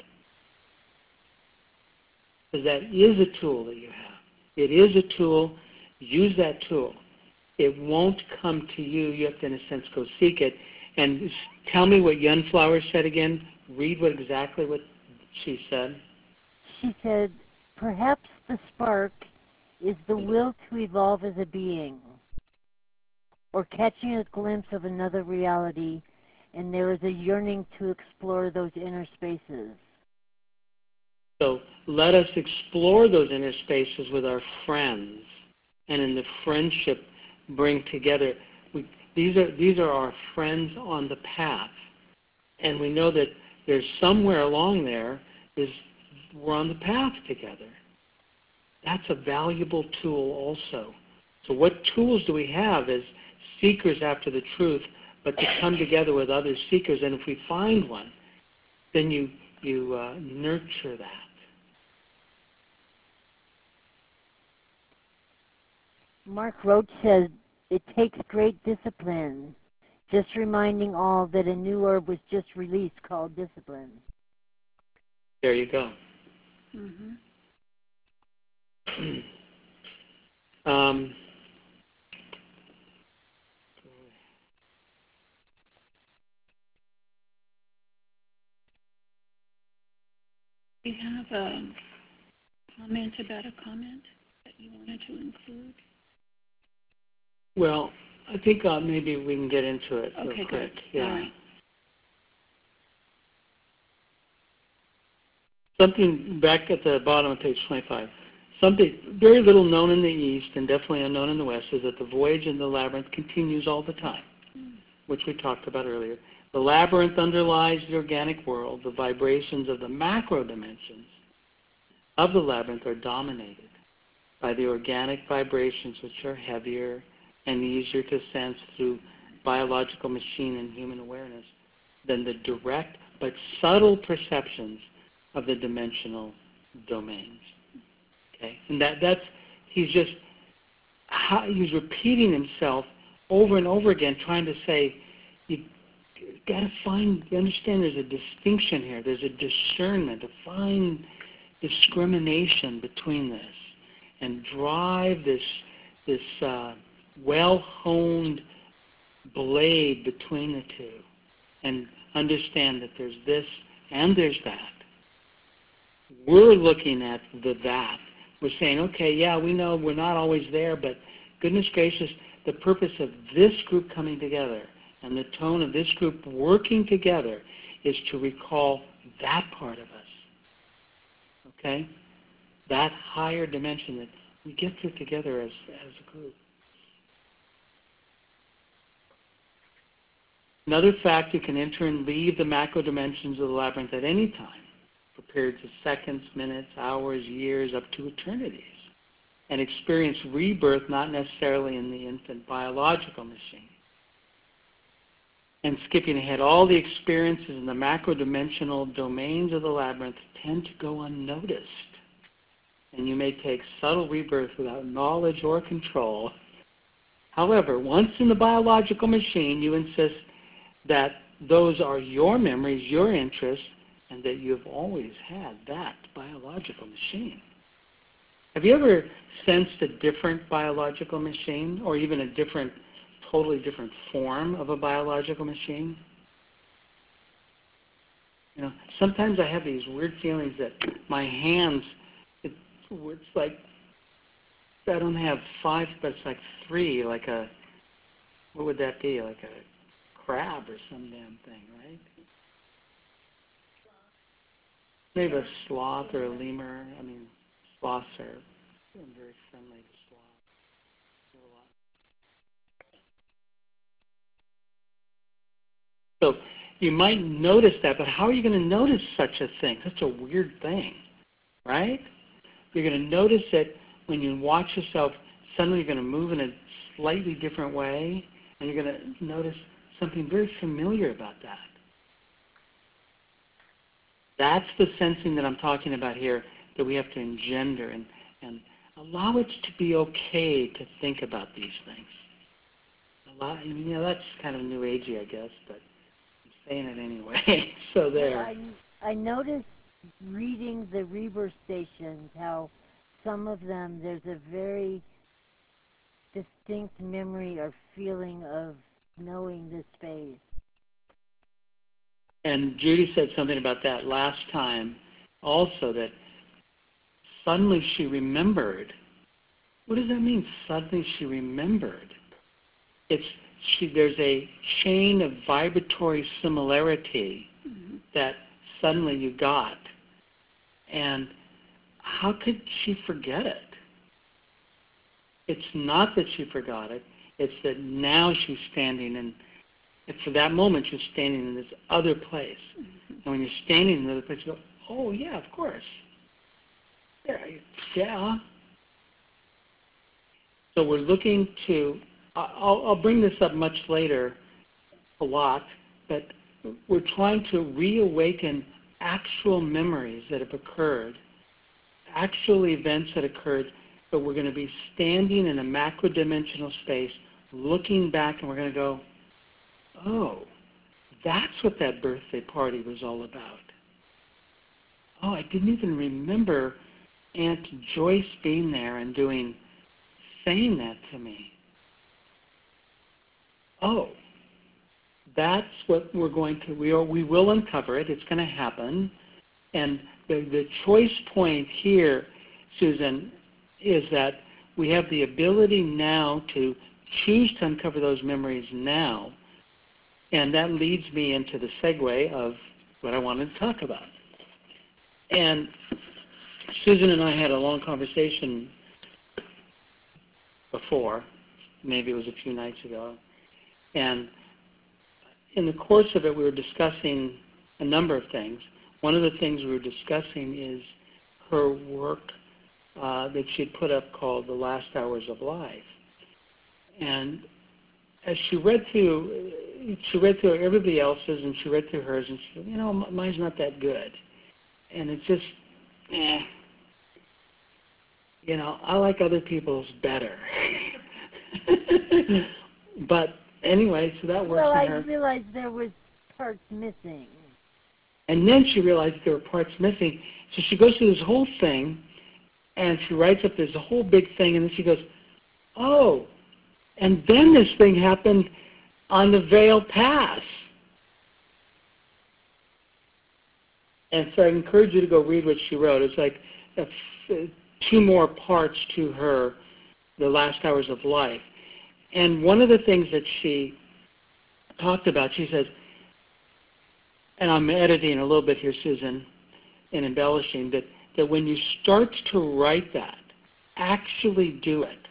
Because that is a tool that you have. It is a tool. Use that tool. It won't come to you. You have to, in a sense, go seek it. And tell me what Yunflower said again. Read what exactly what she said. She said, perhaps the spark is the will to evolve as a being, or catching a glimpse of another reality, and there is a yearning to explore those inner spaces. So let us explore those inner spaces with our friends, and in the friendship bring together. We, these are these are our friends on the path, and we know that there's somewhere along there is we're on the path together. That's a valuable tool also. So what tools do we have as seekers after the truth, but to come together with other seekers? And if we find one, then you you uh, nurture that. Mark Roach says, it takes great discipline. Just reminding all that a new herb was just released called discipline. There you go. Mm-hmm. um, We have a comment about a comment that you wanted to include. well, I think uh, maybe we can get into it real Okay, quick. good. Yeah. All right. something back at the bottom of page twenty-five. Something very little known in the East and definitely unknown in the West is that the voyage in the labyrinth continues all the time, which we talked about earlier. The labyrinth underlies the organic world. The vibrations of the macro dimensions of the labyrinth are dominated by the organic vibrations, which are heavier and easier to sense through biological machine and human awareness than the direct but subtle perceptions of the dimensional domains. Okay, and that that's he's just how, he's repeating himself over and over again, trying to say you got to find. You understand? There's a distinction here. There's a discernment, a fine discrimination between this, and drive this this uh, well-honed blade between the two, and understand that there's this and there's that. We're looking at the that. We're saying, okay, yeah, we know we're not always there, but goodness gracious, the purpose of this group coming together and the tone of this group working together is to recall that part of us. Okay? That higher dimension that we get through together as, as a group. Another fact, you can enter and leave the macro dimensions of the labyrinth at any time, for periods of seconds, minutes, hours, years, up to eternities, and experience rebirth not necessarily in the infant biological machine. And skipping ahead, all the experiences in the macro-dimensional domains of the labyrinth tend to go unnoticed, and you may take subtle rebirth without knowledge or control. However, once in the biological machine, you insist that those are your memories, your interests, and that you've always had that biological machine. Have you ever sensed a different biological machine, or even a different, totally different form of a biological machine? You know, sometimes I have these weird feelings that my hands, it, it's like, I don't have five, but it's like three, like a, what would that be, like a crab or some damn thing, right? Maybe a sloth or a lemur. I mean, sloths are very friendly to sloths. So you might notice that, but how are you going to notice such a thing, such a weird thing, right? You're going to notice it when you watch yourself. Suddenly you're going to move in a slightly different way, and you're going to notice something very familiar about that. That's the sensing that I'm talking about here, that we have to engender and, and allow it to be okay to think about these things. Allow, I mean, you know, that's kind of new agey, I guess, but I'm saying it anyway. So there. Well, I, I noticed reading the rebirth stations how some of them, there's a very distinct memory or feeling of knowing this space. And Judy said something about that last time also, that suddenly she remembered. What does that mean, suddenly she remembered? It's she, there's a chain of vibratory similarity mm-hmm. that suddenly you got. And how could she forget it? It's not that she forgot it. It's that now she's standing in, and for that moment she's standing in this other place. Mm-hmm. And when you're standing in another place, you go, oh, yeah, of course. Yeah. yeah. So we're looking to, I'll, I'll bring this up much later, a lot, but we're trying to reawaken actual memories that have occurred, actual events that occurred, but we're going to be standing in a macro-dimensional space, looking back, and we're going to go, oh, that's what that birthday party was all about. Oh, I didn't even remember Aunt Joyce being there and doing, saying that to me. Oh, that's what we're going to, we, are, we will uncover it. It's going to happen. And the, the choice point here, Susan, is that we have the ability now to choose to uncover those memories now. And that leads me into the segue of what I wanted to talk about. And Susan and I had a long conversation before, maybe it was a few nights ago, and in the course of it we were discussing a number of things. One of the things we were discussing is her work uh, that she had put up called The Last Hours of Life. And as she read through, she read through everybody else's and she read through hers and she said, you know, mine's not that good. And it's just, eh. You know, I like other people's better. But anyway, so that works well, for I her. realized there was parts missing. And then she realized there were parts missing. So she goes through this whole thing, and she writes up this whole big thing, and then she goes, oh, and then this thing happened on the Vail Pass. And so I encourage you to go read what she wrote. It's like a, two more parts to her, The Last Hours of Life. And one of the things that she talked about, she says, and I'm editing a little bit here, Susan, and embellishing, that, that when you start to write that, actually do it.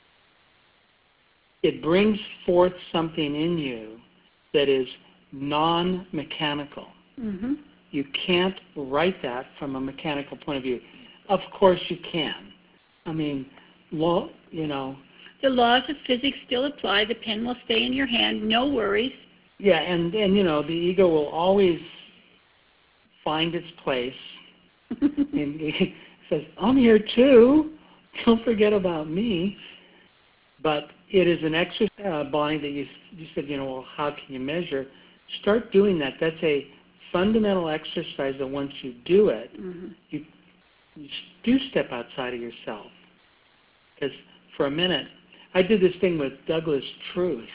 It brings forth something in you that is non-mechanical. Mm-hmm. You can't write that from a mechanical point of view. Of course you can. I mean, law, you know. The laws of physics still apply. The pen will stay in your hand. No worries. Yeah, and, and you know, the ego will always find its place. And it says, I'm here too. Don't forget about me. But it is an exercise, uh, Bonnie, that you, you said, you know, well, how can you measure? Start doing that. That's a fundamental exercise that once you do it, mm-hmm. you, you do step outside of yourself. Because for a minute, I did this thing with Douglas Truth,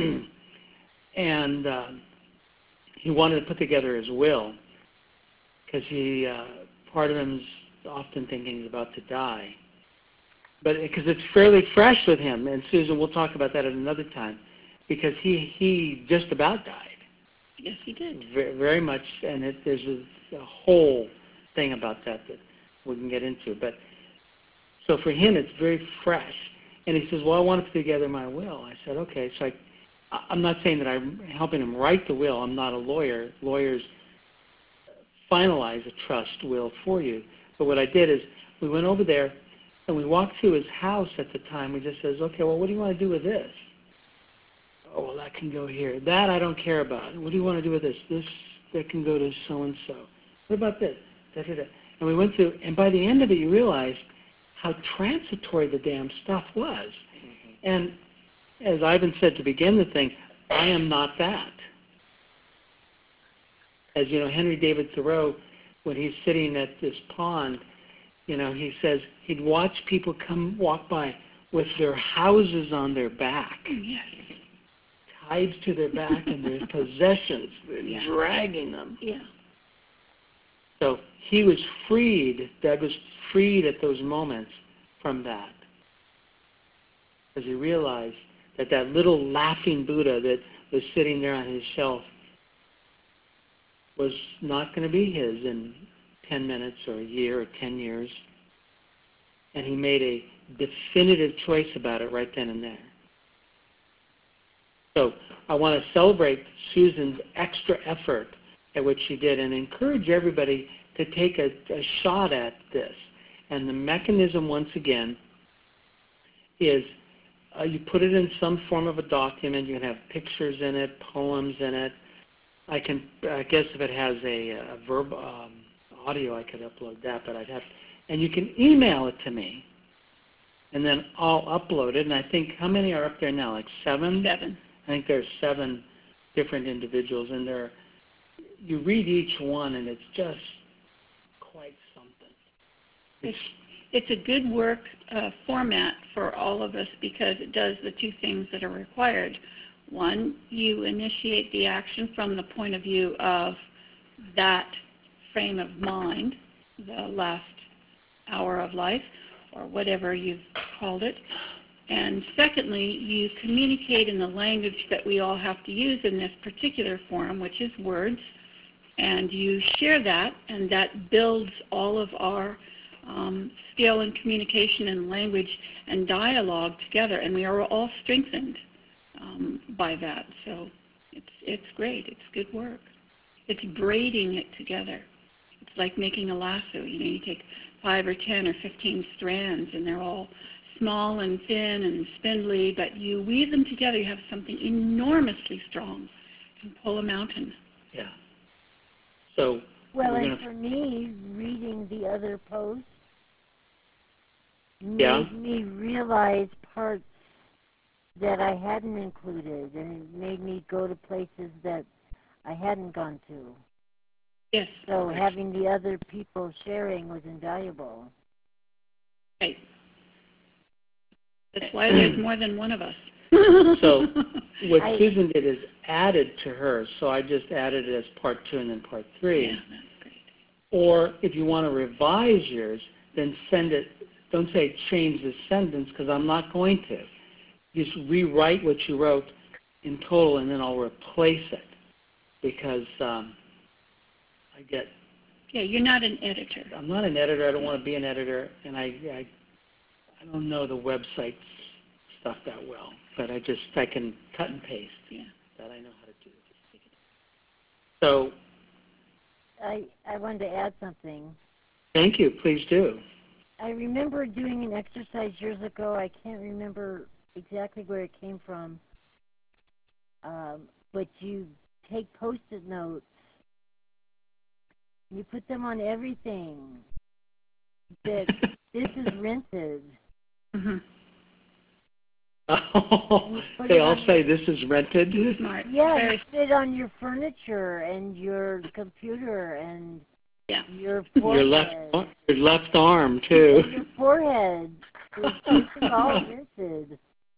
and uh, he wanted to put together his will, because he, uh, part of him is often thinking he's about to die. But because it's fairly fresh with him, and Susan, we'll talk about that at another time, because he, he just about died. Yes, he did. Very, very much, and it, there's a, a whole thing about that that we can get into. But so for him, it's very fresh. And he says, well, I want to put together my will. I said, okay. So I, I'm not saying that I'm helping him write the will. I'm not a lawyer. Lawyers finalize a trust will for you. But what I did is we went over there, and we walked through his house at the time. We just says, okay, well, what do you want to do with this? Oh, well, that can go here. That I don't care about. What do you want to do with this? This, that can go to so-and-so. What about this? Da, da, da. And we went through, and by the end of it, you realized how transitory the damn stuff was. Mm-hmm. And as Ivan said to begin the thing, I am not that. As you know, Henry David Thoreau, when he's sitting at this pond, you know, he says he'd watch people come walk by with their houses on their back. Yes. Tied to their back and their possessions, Yeah. dragging them. Yeah. So he was freed, Doug was freed at those moments from that. Because he realized that that little laughing Buddha that was sitting there on his shelf was not going to be his in ten minutes or a year or ten years. And he made a definitive choice about it right then and there. So I want to celebrate Susan's extra effort at what she did and encourage everybody to take a, a shot at this. And the mechanism, once again, is uh, you put it in some form of a document. You can have pictures in it, poems in it. I can, I guess if it has a, a verb um, audio, I could upload that, but I'd have, and you can email it to me, and then I'll upload it. And I think, how many are up there now? Like seven? Seven. I think there's seven different individuals, and there. You read each one, and it's just quite something. It's, it's a good work uh, format for all of us because it does the two things that are required. One, you initiate the action from the point of view of that frame of mind, the last hour of life, or whatever you've called it. And secondly, you communicate in the language that we all have to use in this particular forum, which is words, and you share that, and that builds all of our um, skill and communication and language and dialogue together, and we are all strengthened um, by that. So it's it's great. It's good work. It's braiding it together. It's like making a lasso. You know, you take five or ten or fifteen strands, and they're all small and thin and spindly, but you weave them together, you have something enormously strong. You can pull a mountain. Yeah. So Well, we're and gonna, for me, reading the other posts made Yeah. me realize parts that I hadn't included, and it made me go to places that I hadn't gone to. Yes. So having the other people sharing was invaluable. Right. That's why there's more than one of us. So what I- Susan did is added to hers, so I just added it as part two and then part three. Yeah, that's great. Or if you want to revise yours, then send it. Don't say change this sentence, because I'm not going to. Just rewrite what you wrote in total, and then I'll replace it, because um, I get. Yeah, you're not an editor. I'm not an editor. I don't want to be an editor, and I I, I don't know the website stuff that well. But I just I can cut and paste. Yeah. That I know how to do. So I, I wanted to add something. thank you. Please do. I remember doing an exercise years ago. I can't remember exactly where it came from. Um, but you take Post-it notes. You put them on everything. That this is rented. Mm-hmm. Oh, put they it all on say this is rented. Smart. Yeah, Very you put it on your furniture and your computer and Yeah. your Your forehead. left ar- your left arm too. And your forehead. This this is all rented.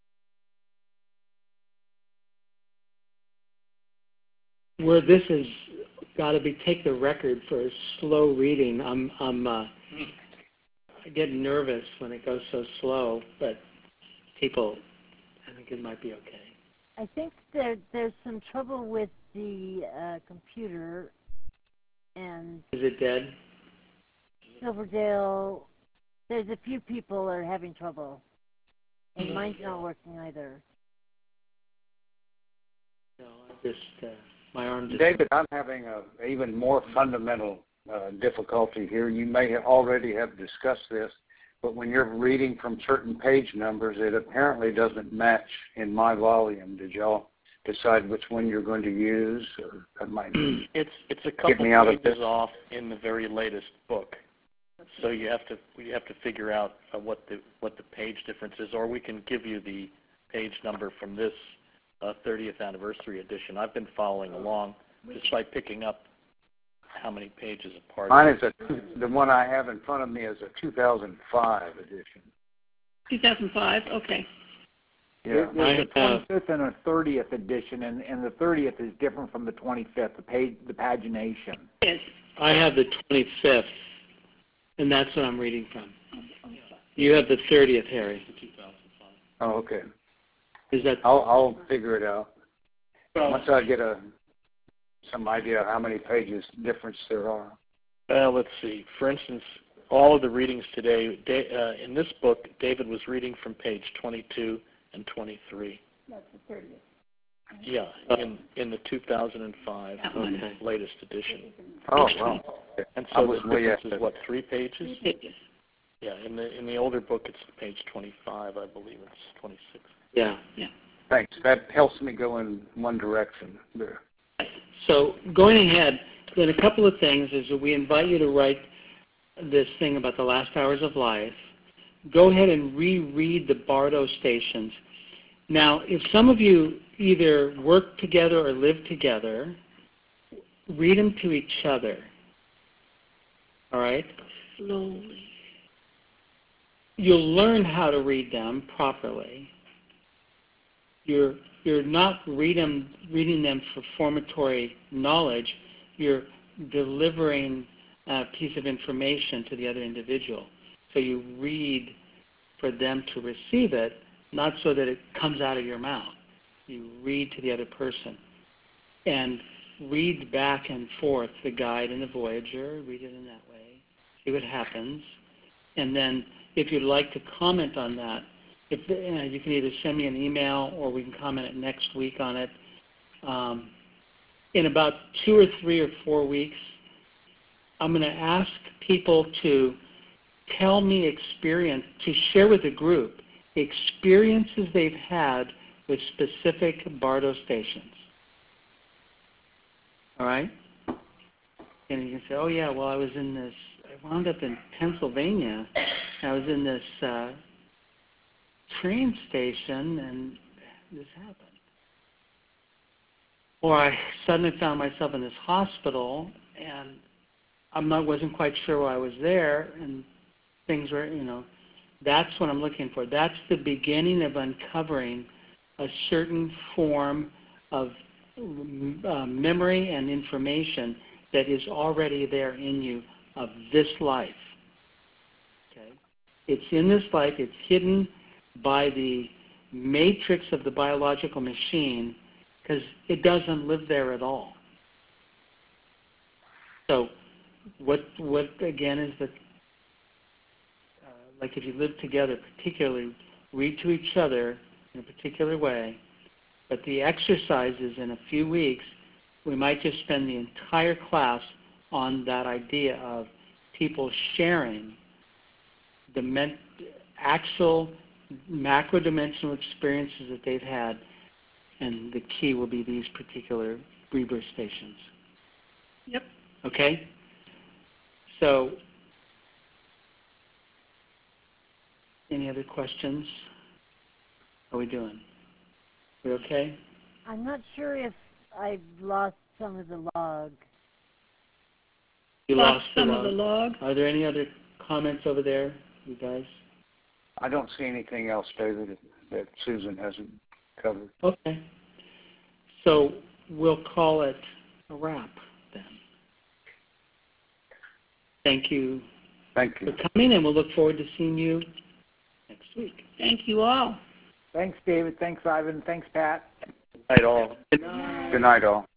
Where this is got to be take the record for slow reading. I'm I'm uh, I get nervous when it goes so slow, but people, I think it might be okay. I think there there's some trouble with the uh, computer, and Is it dead? Silverdale. There's a few people that are having trouble, and mine's not working either. No, I just uh, my arm just. David, I'm having a even more fundamental uh, difficulty here. You may have already have discussed this, but when you're reading from certain page numbers, it apparently doesn't match in my volume. Did y'all decide which one you're going to use? Or that might It's it's a couple me out of pages this. off in the very latest book, so you have to you have to figure out uh, what the what the page difference is, or we can give you the page number from this uh, thirtieth anniversary edition. I've been following along just by picking up how many pages apart. Mine is a the one I have in front of me is a two thousand five edition. two thousand five. Okay. Yeah. There's a I have- twenty-fifth and a thirtieth edition, and, and the thirtieth is different from the twenty-fifth, the page, the pagination. Yes. I have the twenty-fifth, and that's what I'm reading from. You have the thirtieth, Harry. Oh, okay. Is that? I'll I'll figure it out once I get a some idea of how many pages difference there are. Uh, let's see. For instance, all of the readings today, da- uh, in this book, David was reading from page twenty-two and twenty-three. That's the thirtieth. Yeah, in in the two thousand five That one. Okay. latest edition. Oh, wow. And I so was the way difference is ahead. what, three pages? Three pages. Yeah, in the in the older book it's page twenty-five, I believe it's twenty-six. Yeah. Thanks. That helps me go in one direction there. So going ahead, then a couple of things is that we invite you to write this thing about the last hours of life. Go ahead and reread the Bardo stations. Now, if some of you either work together or live together, read them to each other. All right? Slowly. You'll learn how to read them properly. You're you're not read them, reading them for formatory knowledge. You're delivering a piece of information to the other individual. So you read for them to receive it, not so that it comes out of your mouth. You read to the other person. And read back and forth the guide and the Voyager, read it in that way, see what happens. And then if you'd like to comment on that, if, uh, you can either send me an email or we can comment it next week on it. Um, in about two or three or four weeks, I'm going to ask people to tell me experience, to share with the group experiences they've had with specific Bardo stations. All right? And you can say, oh yeah, well I was in this, I wound up in Pennsylvania, I was in this uh, train station and this happened. Or I suddenly found myself in this hospital and I wasn't quite sure why I was there and things were, you know, that's what I'm looking for. That's the beginning of uncovering a certain form of uh, memory and information that is already there in you of this life. Okay? It's in this life. It's hidden by the matrix of the biological machine because it doesn't live there at all. So what, what again, is the like if you live together, particularly read to each other in a particular way, but the exercises in a few weeks, we might just spend the entire class on that idea of people sharing the men- actual macro-dimensional experiences that they've had, and the key will be these particular rebirth stations. Yep. Okay? So, any other questions? How are we doing? We okay? I'm not sure if I've lost some of the log. You lost, lost some the of the log. Are there any other comments over there, you guys? I don't see anything else, David, that Susan hasn't covered. Okay. So we'll call it a wrap then. Thank you Thank you. for coming, and we'll look forward to seeing you next week. Thank you all. Thanks, David. Thanks, Ivan. Thanks, Pat. Night all. Good night, all.